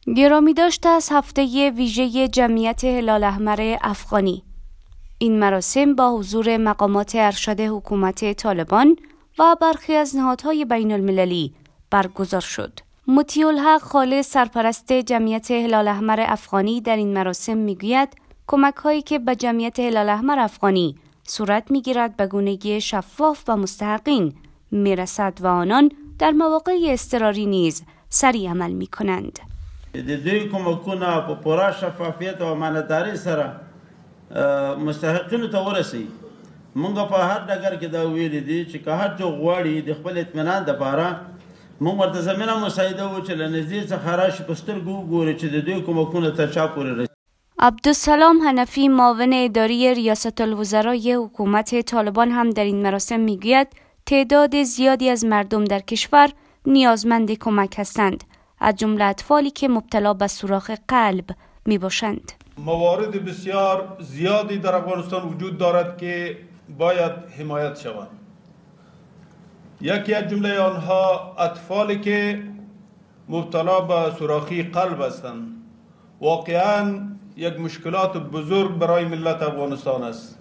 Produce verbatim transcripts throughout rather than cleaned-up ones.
گرامی داشته از هفته ویژه جمعیت هلال احمر افغانی. این مراسم با حضور مقامات ارشد حکومت طالبان و برخی از نهادهای بین المللی برگزار شد. مطیع الحق خالص سرپرست جمعیت هلال احمر افغانی در این مراسم میگوید کمک هایی که به جمعیت هلال احمر افغانی صورت میگیرد به گونگی شفاف و مستحقین میرسد و آنان در مواقع اضطراری نیز سریع عمل میکنند. د دوی کومکونه په پوره شفافیت او امانتدارۍ سره مستحقینو ته ورسوي. موږ په هر ډګر کې دا ویلي دي چې که هر څوک غواړي د خپل اطمینان دپاره موږ ورته زمینه مساعده وو چې له نږدې څخه راشي په سترګو وګوري چې د دوی کومکونه تر چا پورې رسي. عبدالسلام حنفی معاون اداری ریاست الوزرای حکومت طالبان هم در این مراسم میگوید تعداد زیادی از مردم در کشور نیازمند کمک هستند، از جمله اطفالی که مبتلا به سوراخ قلب می باشند. موارد بسیار زیادی در افغانستان وجود دارد که باید حمایت شوند. یکی از جمله آنها اطفالی که مبتلا به سوراخی قلب هستند. واقعاً یک مشکلات بزرگ برای ملت افغانستان است.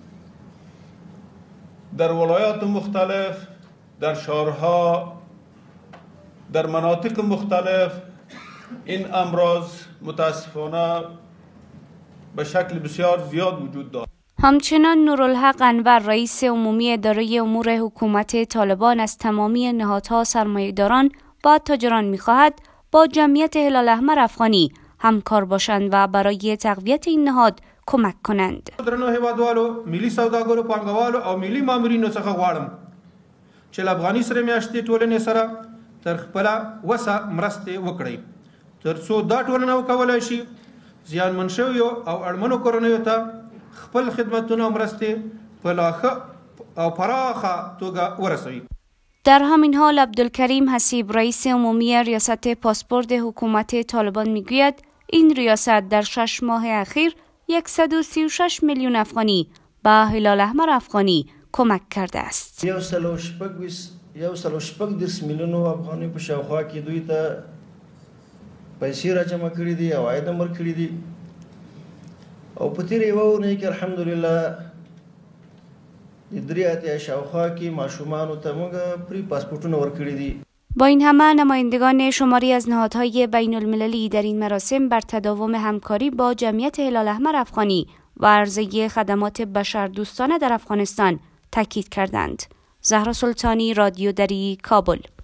در ولایات مختلف، در شهرها، در مناطق مختلف این امراض متاسفانه به شکل بسیار زیاد وجود دارد. همچنان نورالحق انور رئیس عمومی اداره امور حکومت طالبان از تمامی نهادها سرمایه‌داران و تاجران می‌خواهد با جمعیت هلال احمر افغانی همکار باشند و برای تقویت این نهاد کمک کنند. درنو هیوادوالو، ملي سوداګرو، پانګوالو او ملي مامورینو څخه غواړم چې افغاني سره میاشتې ټولنې سره تر خپل وسه مرستې وکړي تر څو دا ټولنه وکولای شي زیانمن شویو او اړمنو کورنیو ته خپل خدمتونه او مرستې په لاښه او پراخه توګه ورسوي. در همین حال عبدالکریم حسیب رئیس عمومی ریاست پاسپورت حکومت طالبان میگوید این ریاست در شش ماه اخیر صد و سی و شش میلیون افغانی به هلال احمر افغانی کمک کرده است. یو سل و شپږ دېرش میلیونو افغانۍ په شاوخوا کې دوی ته پیسې راجمع کړي دي او عاید هم ورکړي دي او په تېره یوه اونۍ کې الحمدلله د درې اتیا شاوخوا کې ماشومانو ته موږ پری پاسپورتونه ورکړي دي. با این همه نمایندگان شماری از نهادهای بین المللی در این مراسم بر تداوم همکاری با جمعیت هلال احمر افغانی و عرضه خدمات بشردوستانه در افغانستان تاکید کردند. زهرا سلطانی، رادیو دری، کابل.